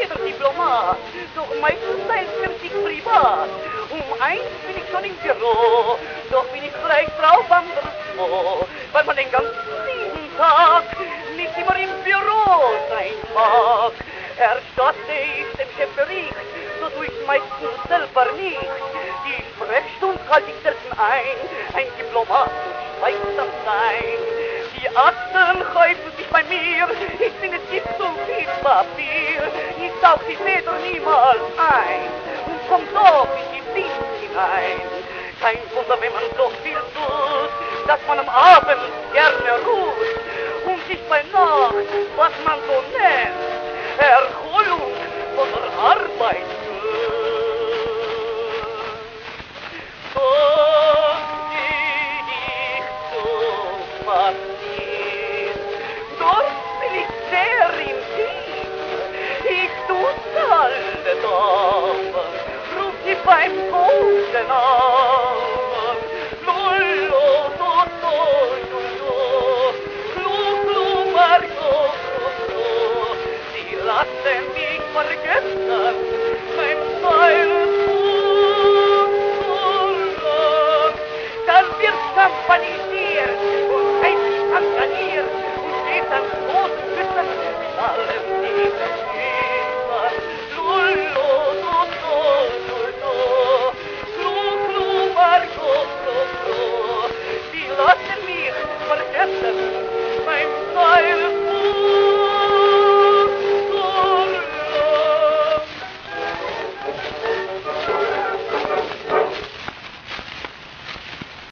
netter Diplomat, doch meistens teilt mir sich privat. Um 1 bin ich schon im Büro, doch bin ich gleich drauf anderswo, weil man den ganzen lieben Tag nicht immer im Büro sein mag. Erstatte ich dem Chef Bericht, so tue ich meistens selber nicht. Die Sprechstunde halte ich selten ein Diplomat muss schweigsam sein. Die Akten häufen sich bei mir, ich finde es gibt so viel Papier. Ich saug die Feder niemals ein und komm doch in die Dienst hinein. Kein Wunder, wenn man so viel tut, dass man am Abend gerne ruht und sich bei Nacht, was man so nennt, Erholung von der Arbeit doch geh ich zum Papier, dort bin ich sehr im Dienst, ich tu's alle Tag, ruf sie beim Boden an.